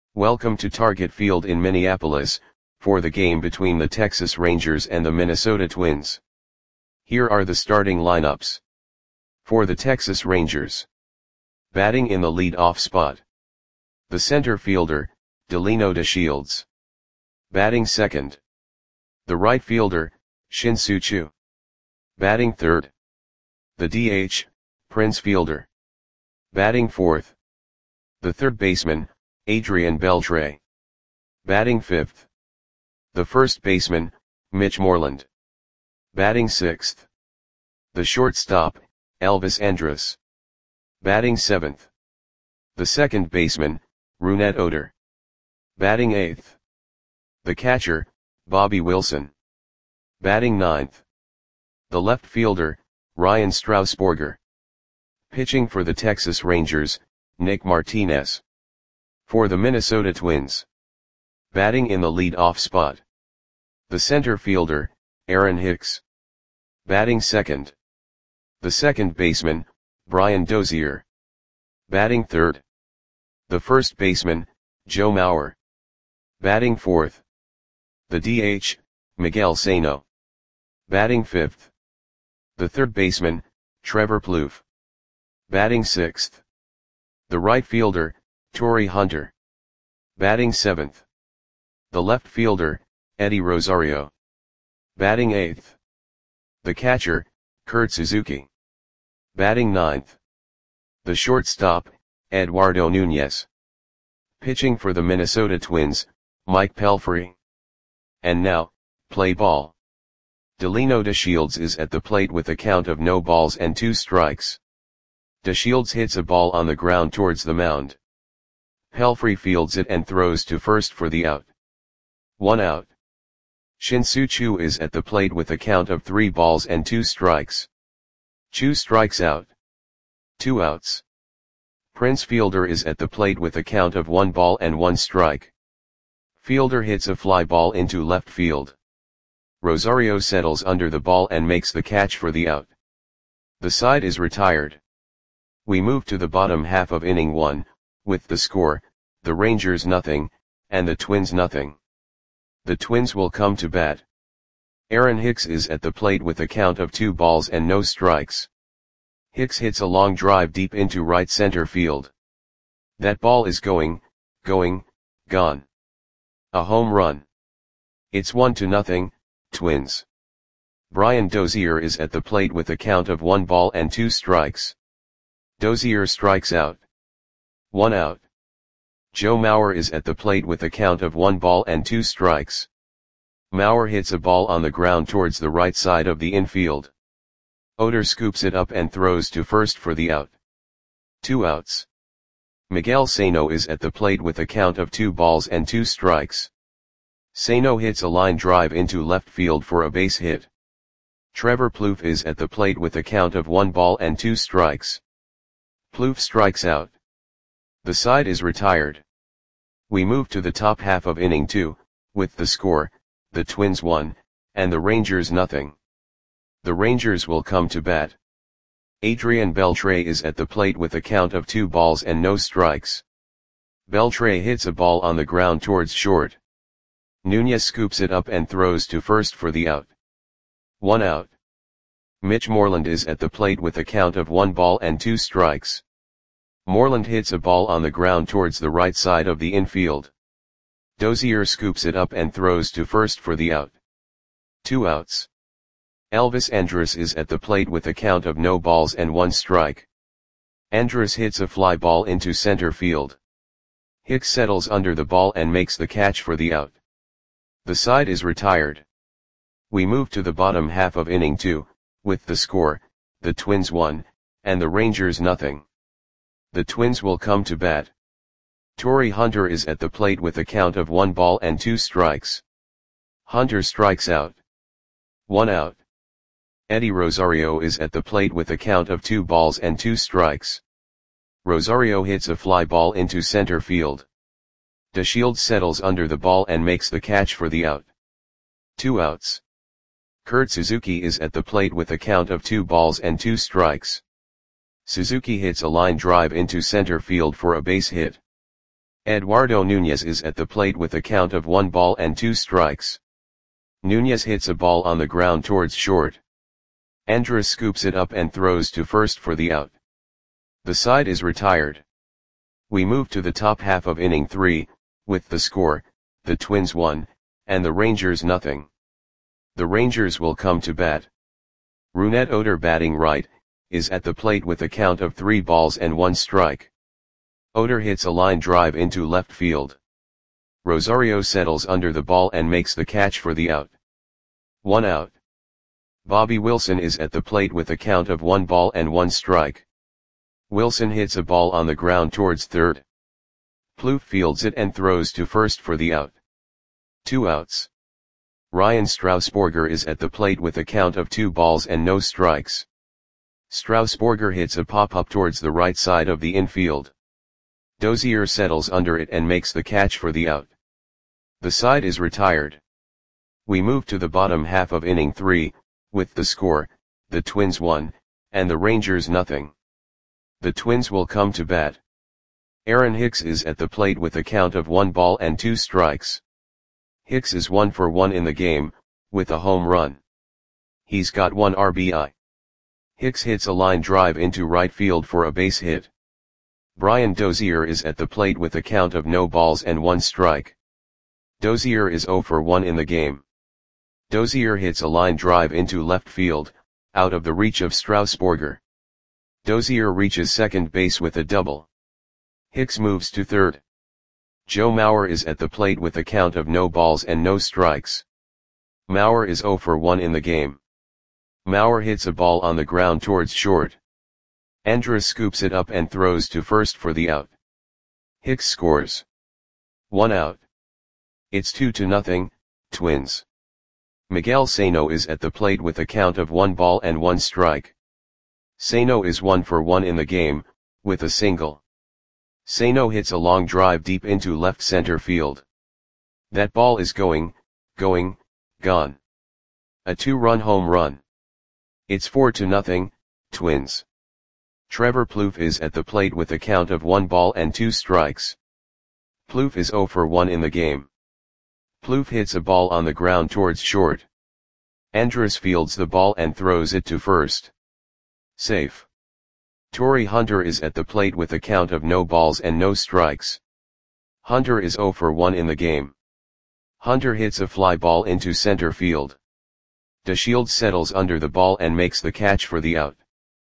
Welcome to Target Field in Minneapolis, for the game between the Texas Rangers and the Minnesota Twins. Here are the starting lineups. For the Texas Rangers. Batting in the lead-off spot. The center fielder, Delino DeShields. Batting second. The right fielder, Shin-Soo Choo. Batting third. The DH, Prince Fielder. Batting fourth. The third baseman, Adrian Beltre. Batting fifth. The first baseman, Mitch Moreland. Batting sixth. The shortstop, Elvis Andrus. Batting seventh. The second baseman, Rougned Odor. Batting eighth. The catcher, Bobby Wilson. Batting ninth. The left fielder, Ryan Strasburger. Pitching for the Texas Rangers, Nick Martinez. For the Minnesota Twins. Batting in the lead-off spot. The center fielder, Aaron Hicks. Batting second. The second baseman, Brian Dozier. Batting third. The first baseman, Joe Mauer. Batting fourth. The DH, Miguel Sano. Batting fifth. The third baseman, Trevor Plouffe. Batting sixth. The right fielder, Torii Hunter. Batting seventh. The left fielder, Eddie Rosario. Batting eighth. The catcher, Kurt Suzuki. Batting ninth. The shortstop, Eduardo Nunez. Pitching for the Minnesota Twins, Mike Pelfrey. And now, play ball. Delino DeShields is at the plate with a count of no balls and 2 strikes. DeShields hits a ball on the ground towards the mound. Pelfrey fields it and throws to first for the out. 1 out. Shin-Soo Choo is at the plate with a count of 3 balls and 2 strikes. Choo strikes out. 2 outs. Prince Fielder is at the plate with a count of 1 ball and 1 strike. Fielder hits a fly ball into left field. Rosario settles under the ball and makes the catch for the out. The side is retired. We move to the bottom half of inning 1, with the score, the Rangers nothing, and the Twins nothing. The Twins will come to bat. Aaron Hicks is at the plate with a count of 2 balls and no strikes. Hicks hits a long drive deep into right center field. That ball is going, gone. A home run. It's 1-0, Twins. Brian Dozier is at the plate with a count of 1 ball and 2 strikes. Dozier strikes out. 1 out. Joe Mauer is at the plate with a count of 1 ball and 2 strikes. Mauer hits a ball on the ground towards the right side of the infield. Odor scoops it up and throws to first for the out. 2 outs. Miguel Sano is at the plate with a count of 2 balls and 2 strikes. Sano hits a line drive into left field for a base hit. Trevor Plouffe is at the plate with a count of 1 ball and 2 strikes. Plouffe strikes out. The side is retired. We move to the top half of inning 2, with the score, the Twins 1, and the Rangers nothing. The Rangers will come to bat. Adrian Beltre is at the plate with a count of 2 balls and no strikes. Beltre hits a ball on the ground towards short. Nunez scoops it up and throws to first for the out. 1 out. Mitch Moreland is at the plate with a count of 1 ball and 2 strikes. Moreland hits a ball on the ground towards the right side of the infield. Dozier scoops it up and throws to first for the out. 2 outs. Elvis Andrus is at the plate with a count of no balls and 1 strike. Andrus hits a fly ball into center field. Hicks settles under the ball and makes the catch for the out. The side is retired. We move to the bottom half of inning 2, with the score, the Twins 1, and the Rangers nothing. The Twins will come to bat. Torii Hunter is at the plate with a count of 1 ball and 2 strikes. Hunter strikes out. 1 out. Eddie Rosario is at the plate with a count of 2 balls and 2 strikes. Rosario hits a fly ball into center field. DeShields settles under the ball and makes the catch for the out. 2 outs. Kurt Suzuki is at the plate with a count of 2 balls and 2 strikes. Suzuki hits a line drive into center field for a base hit. Eduardo Nunez is at the plate with a count of 1 ball and 2 strikes. Nunez hits a ball on the ground towards short. Andrus scoops it up and throws to first for the out. The side is retired. We move to the top half of inning 3, with the score, the Twins 1, and the Rangers nothing. The Rangers will come to bat. Rougned Odor, batting right, is at the plate with a count of 3 balls and 1 strike. Odor hits a line drive into left field. Rosario settles under the ball and makes the catch for the out. 1 out. Bobby Wilson is at the plate with a count of 1 ball and 1 strike. Wilson hits a ball on the ground towards third. Plouffe fields it and throws to first for the out. 2 outs. Ryan Strasburger is at the plate with a count of 2 balls and no strikes. Strasburger hits a pop-up towards the right side of the infield. Dozier settles under it and makes the catch for the out. The side is retired. We move to the bottom half of inning 3, with the score, the Twins 1, and the Rangers nothing. The Twins will come to bat. Aaron Hicks is at the plate with a count of 1 ball and 2 strikes. Hicks is 1 for 1 in the game, with a home run. He's got 1 RBI. Hicks hits a line drive into right field for a base hit. Brian Dozier is at the plate with a count of no balls and 1 strike. Dozier is 0 for 1 in the game. Dozier hits a line drive into left field, out of the reach of Strasburger. Dozier reaches second base with a double. Hicks moves to third. Joe Mauer is at the plate with a count of no balls and no strikes. Mauer is 0 for 1 in the game. Mauer hits a ball on the ground towards short. Andrus scoops it up and throws to first for the out. Hicks scores. 1 out. It's 2-0, Twins. Miguel Sano is at the plate with a count of 1 ball and 1 strike. Sano is 1 for 1 in the game, with a single. Sano hits a long drive deep into left center field. That ball is gone. A 2-run home run. It's 4-0, Twins. Trevor Plouffe is at the plate with a count of 1 ball and 2 strikes. Plouffe is 0 for 1 in the game. Plouffe hits a ball on the ground towards short. Andrus fields the ball and throws it to first. Safe. Torii Hunter is at the plate with a count of no balls and no strikes. Hunter is 0 for 1 in the game. Hunter hits a fly ball into center field. DeShields settles under the ball and makes the catch for the out.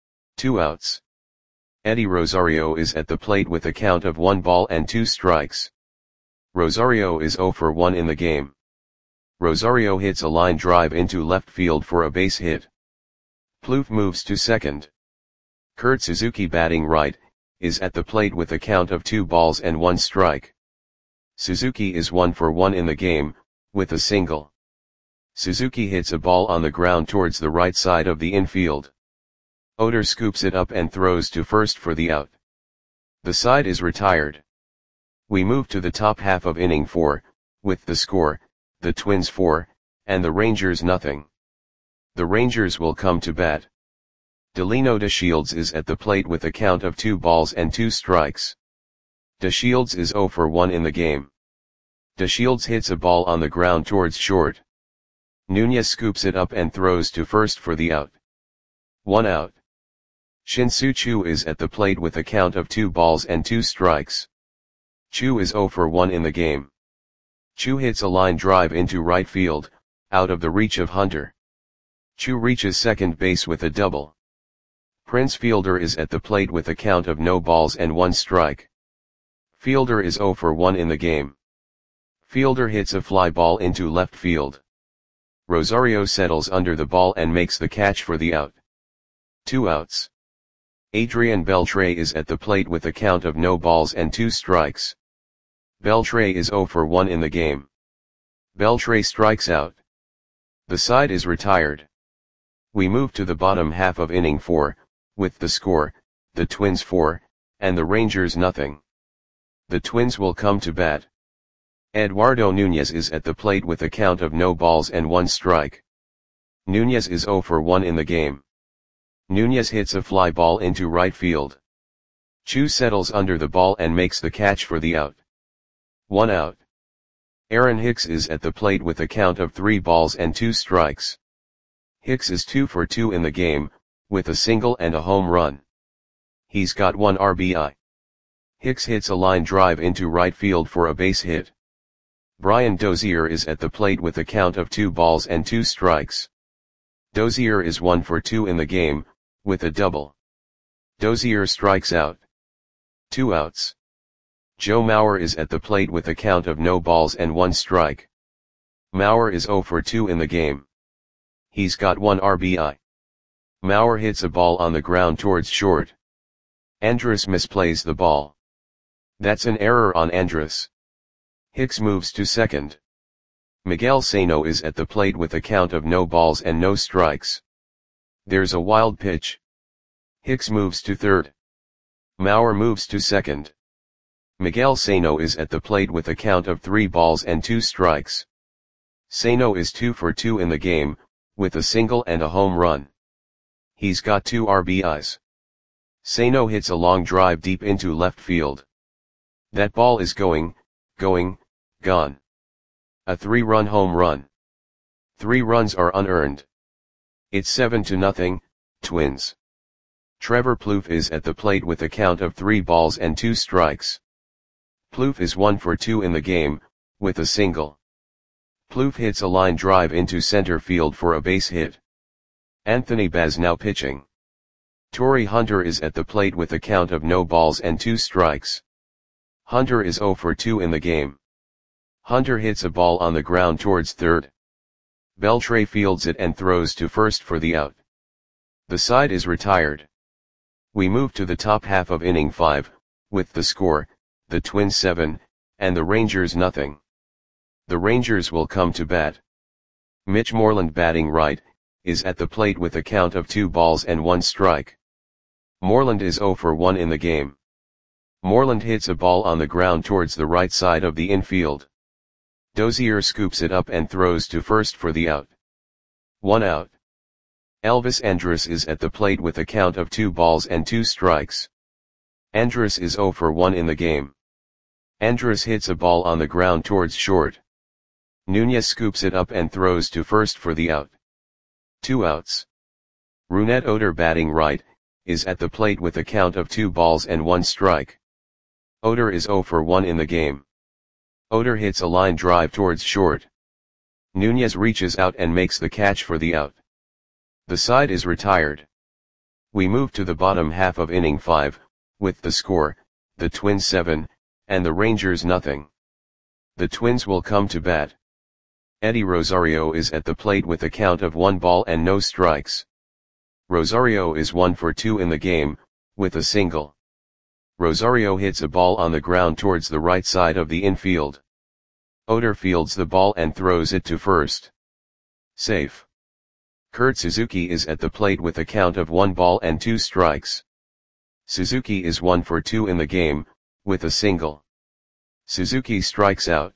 2 outs. Eddie Rosario is at the plate with a count of 1 ball and 2 strikes. Rosario is 0 for 1 in the game. Rosario hits a line drive into left field for a base hit. Plouffe moves to second. Kurt Suzuki, batting right, is at the plate with a count of 2 balls and 1 strike. Suzuki is 1 for 1 in the game, with a single. Suzuki hits a ball on the ground towards the right side of the infield. Odor scoops it up and throws to first for the out. The side is retired. We move to the top half of inning 4, with the score, the Twins 4, and the Rangers nothing. The Rangers will come to bat. Delino DeShields is at the plate with a count of 2 balls and 2 strikes. DeShields is 0 for 1 in the game. DeShields hits a ball on the ground towards short. Nunez scoops it up and throws to first for the out. 1 out. Shin-Soo Choo is at the plate with a count of 2 balls and 2 strikes. Choo is 0 for 1 in the game. Choo hits a line drive into right field, out of the reach of Hunter. Choo reaches second base with a double. Prince Fielder is at the plate with a count of no balls and 1 strike. Fielder is 0 for 1 in the game. Fielder hits a fly ball into left field. Rosario settles under the ball and makes the catch for the out. 2 outs. Adrian Beltre is at the plate with a count of no balls and 2 strikes. Beltre is 0 for 1 in the game. Beltre strikes out. The side is retired. We move to the bottom half of inning 4, with the score, the Twins 4, and the Rangers nothing. The Twins will come to bat. Eduardo Nunez is at the plate with a count of no balls and 1 strike. Nunez is 0 for 1 in the game. Nunez hits a fly ball into right field. Choo settles under the ball and makes the catch for the out. 1 out. Aaron Hicks is at the plate with a count of 3 balls and 2 strikes. Hicks is 2 for 2 in the game, with a single and a home run. He's got 1 RBI. Hicks hits a line drive into right field for a base hit. Brian Dozier is at the plate with a count of 2 balls and 2 strikes. Dozier is 1 for 2 in the game, with a double. Dozier strikes out. 2 outs. Joe Mauer is at the plate with a count of no balls and 1 strike. Mauer is 0 for 2 in the game. He's got 1 RBI. Mauer hits a ball on the ground towards short. Andrus misplays the ball. That's an error on Andrus. Hicks moves to second. Miguel Sano is at the plate with a count of no balls and no strikes. There's a wild pitch. Hicks moves to third. Mauer moves to second. Miguel Sano is at the plate with a count of 3 balls and 2 strikes. Sano is 2 for 2 in the game, with a single and a home run. He's got 2 RBIs. Sano hits a long drive deep into left field. That ball is gone. A 3-run home run. 3 runs are unearned. It's 7-0, Twins. Trevor Plouffe is at the plate with a count of 3 balls and 2 strikes. Plouffe is 1 for 2 in the game, with a single. Plouffe hits a line drive into center field for a base hit. Anthony Baz now pitching. Torrey Hunter is at the plate with a count of no balls and 2 strikes. Hunter is 0 for 2 in the game. Hunter hits a ball on the ground towards third. Beltre fields it and throws to first for the out. The side is retired. We move to the top half of inning 5, with the score, the Twins 7, and the Rangers nothing. The Rangers will come to bat. Mitch Moreland, batting right, is at the plate with a count of 2 balls and 1 strike. Moreland is 0 for 1 in the game. Moreland hits a ball on the ground towards the right side of the infield. Dozier scoops it up and throws to first for the out. 1 out. Elvis Andrus is at the plate with a count of 2 balls and 2 strikes. Andrus is 0 for 1 in the game. Andrus hits a ball on the ground towards short. Nunez scoops it up and throws to first for the out. 2 outs. Rougned Odor, batting right, is at the plate with a count of 2 balls and 1 strike. Odor is 0 for 1 in the game. Odor hits a line drive towards short. Nunez reaches out and makes the catch for the out. The side is retired. We move to the bottom half of inning 5, with the score, the Twins 7, and the Rangers nothing. The Twins will come to bat. Eddie Rosario is at the plate with a count of 1 ball and no strikes. Rosario is 1 for 2 in the game, with a single. Rosario hits a ball on the ground towards the right side of the infield. Odor fields the ball and throws it to first. Safe. Kurt Suzuki is at the plate with a count of 1 ball and 2 strikes. Suzuki is 1 for 2 in the game, with a single. Suzuki strikes out.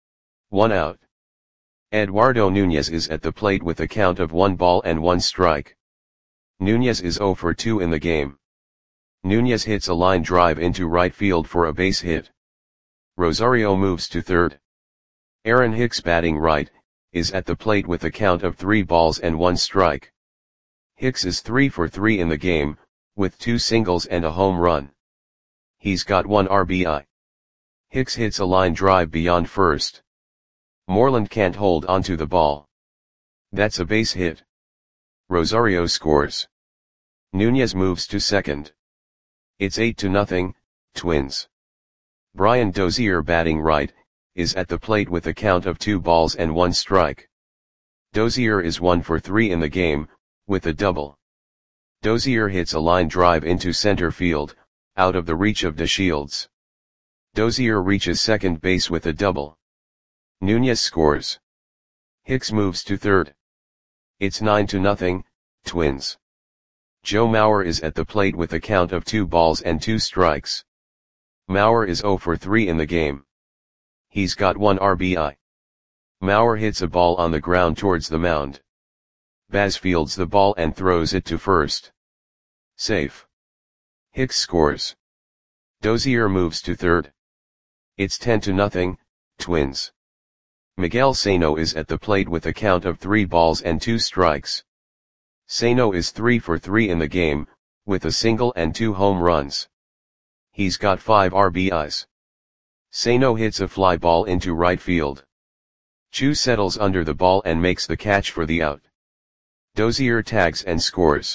1 out. Eduardo Nunez is at the plate with a count of 1 ball and 1 strike. Nunez is 0 for 2 in the game. Nunez hits a line drive into right field for a base hit. Rosario moves to third. Aaron Hicks, batting right, is at the plate with a count of 3 balls and 1 strike. Hicks is 3 for 3 in the game, with 2 singles and a home run. He's got 1 RBI. Hicks hits a line drive beyond first. Moreland can't hold onto the ball. That's a base hit. Rosario scores. Nunez moves to second. It's 8-0, Twins. Brian Dozier, batting right, is at the plate with a count of 2 balls and 1 strike. Dozier is 1 for 3 in the game, with a double. Dozier hits a line drive into center field, out of the reach of DeShields. Dozier reaches second base with a double. Nunez scores. Hicks moves to third. It's 9-0, Twins. Joe Mauer is at the plate with a count of 2 balls and 2 strikes. Mauer is 0 for 3 in the game. He's got 1 RBI. Mauer hits a ball on the ground towards the mound. Baz fields the ball and throws it to first. Safe. Hicks scores. Dozier moves to third. It's 10-0, Twins. Miguel Sano is at the plate with a count of 3 balls and 2 strikes. Sano is 3 for 3 in the game, with a single and 2 home runs. He's got 5 RBIs. Sano hits a fly ball into right field. Chu settles under the ball and makes the catch for the out. Dozier tags and scores.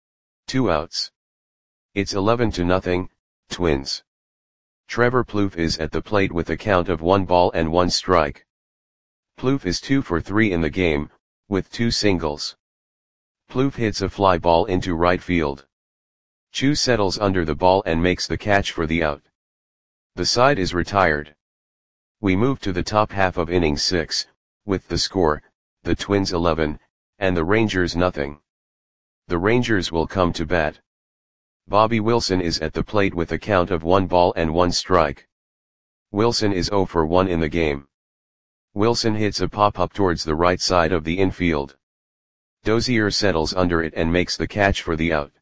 2 outs. It's 11-0, Twins. Trevor Plouffe is at the plate with a count of 1 ball and 1 strike. Plouffe is 2 for 3 in the game, with 2 singles. Plouffe hits a fly ball into right field. Chu settles under the ball and makes the catch for the out. The side is retired. We move to the top half of inning 6, with the score, the Twins 11, and the Rangers nothing. The Rangers will come to bat. Bobby Wilson is at the plate with a count of 1 ball and 1 strike. Wilson is 0 for 1 in the game. Wilson hits a pop-up towards the right side of the infield. Dozier settles under it and makes the catch for the out.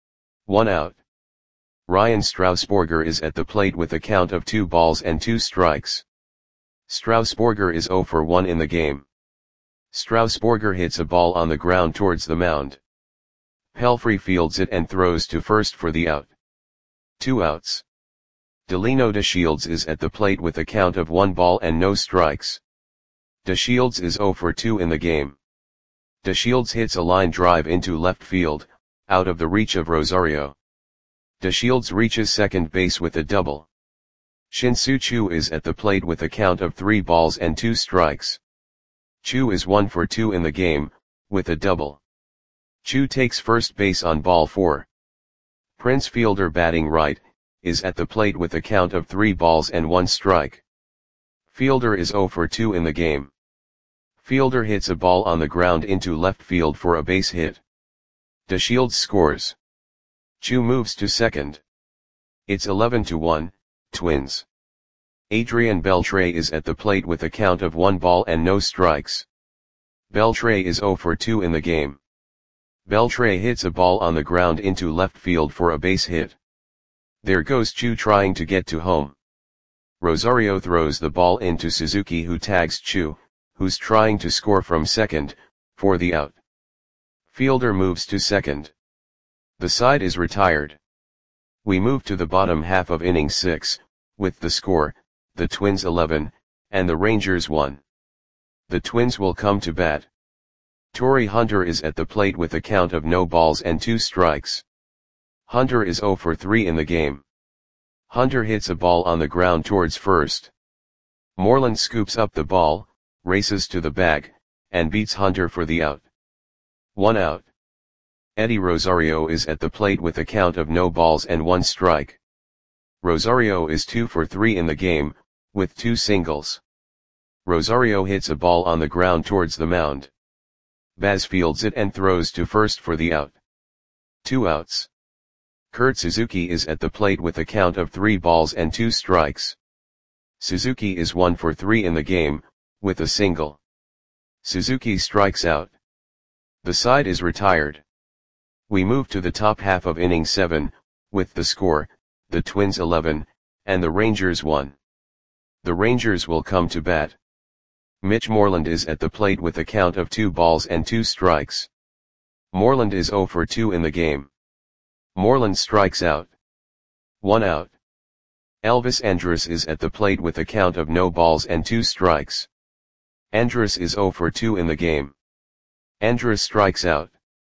1 out. Ryan Strasburger is at the plate with a count of 2 balls and 2 strikes. Strasburger is 0 for 1 in the game. Strasburger hits a ball on the ground towards the mound. Pelfrey fields it and throws to first for the out. 2 outs. Delino DeShields is at the plate with a count of 1 ball and no strikes. DeShields is 0 for 2 in the game. DeShields hits a line drive into left field, out of the reach of Rosario. DeShields reaches second base with a double. Shin-Soo Choo is at the plate with a count of 3 balls and 2 strikes. Choo is 1 for 2 in the game, with a double. Choo takes first base on ball 4. Prince Fielder batting right, is at the plate with a count of 3 balls and 1 strike. Fielder is 0 for 2 in the game. Fielder hits a ball on the ground into left field for a base hit. DeShields scores. Choo moves to second. It's 11-1, Twins. Adrian Beltre is at the plate with a count of 1 ball and no strikes. Beltre is 0 for 2 in the game. Beltre hits a ball on the ground into left field for a base hit. There goes Choo trying to get to home. Rosario throws the ball into Suzuki, who tags Choo, who's trying to score from second, for the out. Fielder moves to second. The side is retired. We move to the bottom half of inning 6, with the score, the Twins 11, and the Rangers 1. The Twins will come to bat. Torrey Hunter is at the plate with a count of no balls and 2 strikes. Hunter is 0 for 3 in the game. Hunter hits a ball on the ground towards first. Moreland scoops up the ball, races to the bag, and beats Hunter for the out. 1 out. Eddie Rosario is at the plate with a count of no balls and 1 strike. Rosario is 2 for 3 in the game, with 2 singles. Rosario hits a ball on the ground towards the mound. Baz fields it and throws to first for the out. 2 outs. Kurt Suzuki is at the plate with a count of 3 balls and 2 strikes. Suzuki is 1 for 3 in the game, with a single. Suzuki strikes out. The side is retired. We move to the top half of inning 7, with the score, the Twins 11, and the Rangers 1. The Rangers will come to bat. Mitch Moreland is at the plate with a count of 2 balls and 2 strikes. Moreland is 0 for 2 in the game. Moreland strikes out. 1 out. Elvis Andrus is at the plate with a count of no balls and 2 strikes. Andrus is 0 for 2 in the game. Andrus strikes out.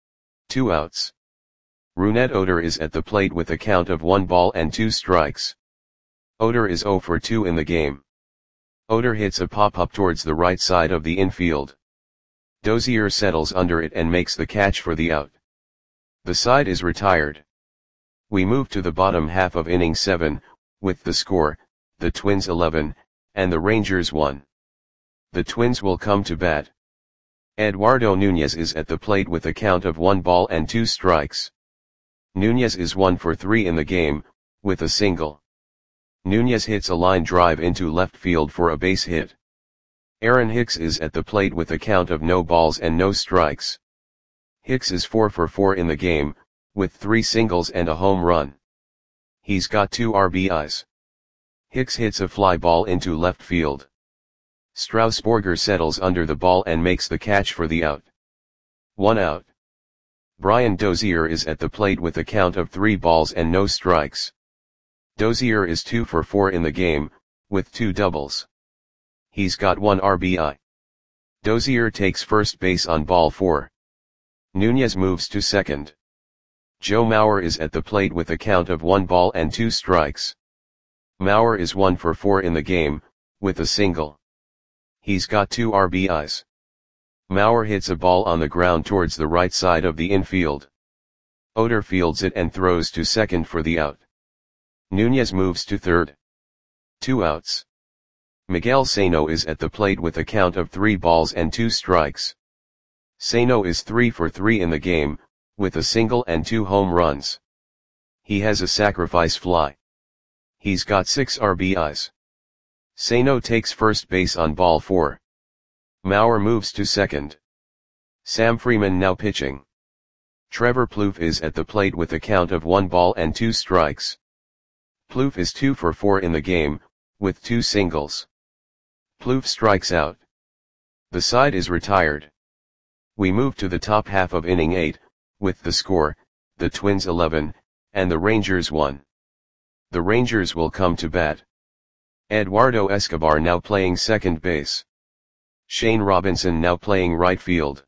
2 outs. Rougned Odor is at the plate with a count of 1 ball and 2 strikes. Odor is 0 for 2 in the game. Odor hits a pop-up towards the right side of the infield. Dozier settles under it and makes the catch for the out. The side is retired. We move to the bottom half of inning 7, with the score, the Twins 11, and the Rangers 1. The Twins will come to bat. Eduardo Nunez is at the plate with a count of 1 ball and 2 strikes. Nunez is 1 for 3 in the game, with a single. Nunez hits a line drive into left field for a base hit. Aaron Hicks is at the plate with a count of no balls and no strikes. Hicks is 4 for 4 in the game, with 3 singles and a home run. He's got 2 RBIs. Hicks hits a fly ball into left field. Strasburger settles under the ball and makes the catch for the out. 1 out. Brian Dozier is at the plate with a count of 3 balls and no strikes. Dozier is 2 for 4 in the game, with 2 doubles. He's got 1 RBI. Dozier takes first base on ball 4. Nunez moves to second. Joe Mauer is at the plate with a count of 1 ball and 2 strikes. Mauer is 1 for 4 in the game, with a single. He's got 2 RBIs. Mauer hits a ball on the ground towards the right side of the infield. Oder fields it and throws to second for the out. Nunez moves to third. 2 outs. Miguel Sano is at the plate with a count of 3 balls and 2 strikes. Sano is 3 for 3 in the game, with a single and 2 home runs. He has a sacrifice fly. He's got 6 RBIs. Sano takes first base on ball 4. Mauer moves to second. Sam Freeman now pitching. Trevor Plouffe is at the plate with a count of 1 ball and 2 strikes. Plouffe is 2 for 4 in the game, with 2 singles. Plouffe strikes out. The side is retired. We move to the top half of inning 8, with the score, the Twins 11, and the Rangers 1. The Rangers will come to bat. Eduardo Escobar now playing second base. Shane Robinson now playing right field.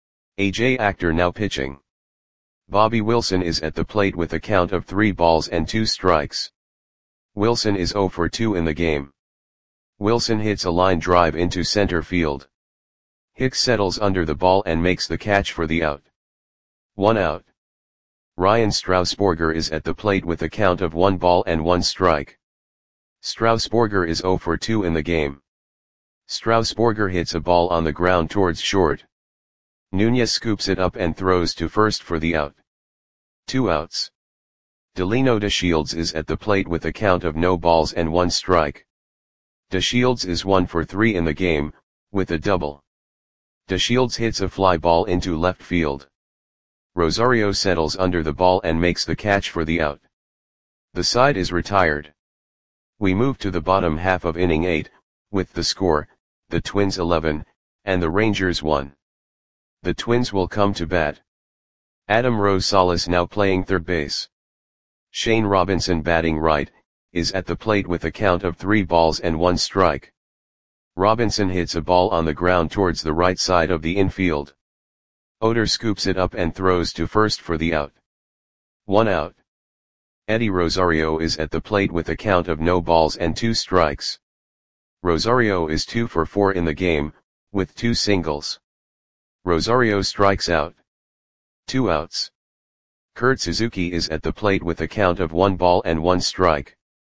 AJ Actor now pitching. Bobby Wilson is at the plate with a count of 3 balls and 2 strikes. Wilson is 0 for 2 in the game. Wilson hits a line drive into center field. Hicks settles under the ball and makes the catch for the out. 1 out. Ryan Strasburger is at the plate with a count of 1 ball and 1 strike. Strasburger is 0 for 2 in the game. Strasburger hits a ball on the ground towards short. Nunez scoops it up and throws to first for the out. 2 outs. Delino DeShields is at the plate with a count of no balls and 1 strike. DeShields is 1 for 3 in the game, with a double. DeShields hits a fly ball into left field. Rosario settles under the ball and makes the catch for the out. The side is retired. We move to the bottom half of inning 8, with the score, the Twins 11, and the Rangers 1. The Twins will come to bat. Adam Rosales now playing third base. Shane Robinson batting right, is at the plate with a count of 3 balls and 1 strike. Robinson hits a ball on the ground towards the right side of the infield. Oder scoops it up and throws to first for the out. 1 out. Eddie Rosario is at the plate with a count of no balls and 2 strikes. Rosario is 2 for 4 in the game, with 2 singles. Rosario strikes out. 2 outs. Kurt Suzuki is at the plate with a count of 1 ball and 1 strike.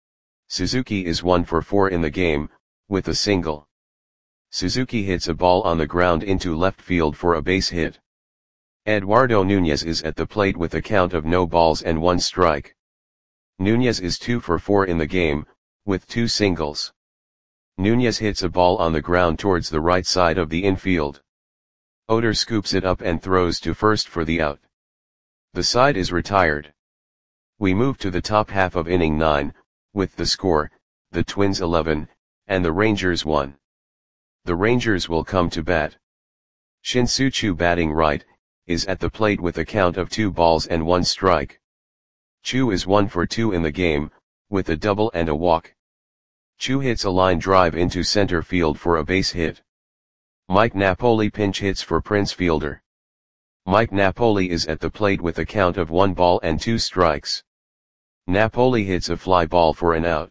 Suzuki is 1 for 4 in the game, with a single. Suzuki hits a ball on the ground into left field for a base hit. Eduardo Nunez is at the plate with a count of no balls and 1 strike. Nunez is 2 for 4 in the game, with 2 singles. Nunez hits a ball on the ground towards the right side of the infield. Oder scoops it up and throws to first for the out. The side is retired. We move to the top half of inning 9, with the score, the Twins 11, and the Rangers 1. The Rangers will come to bat. Shin-Soo Choo batting right, is at the plate with a count of 2 balls and 1 strike. Choo is 1 for 2 in the game, with a double and a walk. Choo hits a line drive into center field for a base hit. Mike Napoli pinch hits for Prince Fielder. Mike Napoli is at the plate with a count of 1 ball and 2 strikes. Napoli hits a fly ball for an out.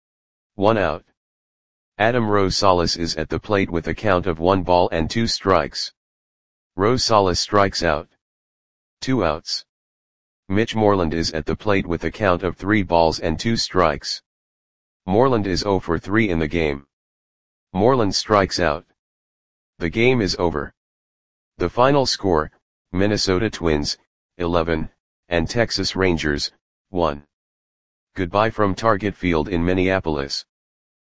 1 out. Adam Rosales is at the plate with a count of 1 ball and 2 strikes. Rosales strikes out. 2 outs. Mitch Moreland is at the plate with a count of 3 balls and 2 strikes. Moreland is 0 for 3 in the game. Moreland strikes out. The game is over. The final score, Minnesota Twins, 11, and Texas Rangers, 1. Goodbye from Target Field in Minneapolis.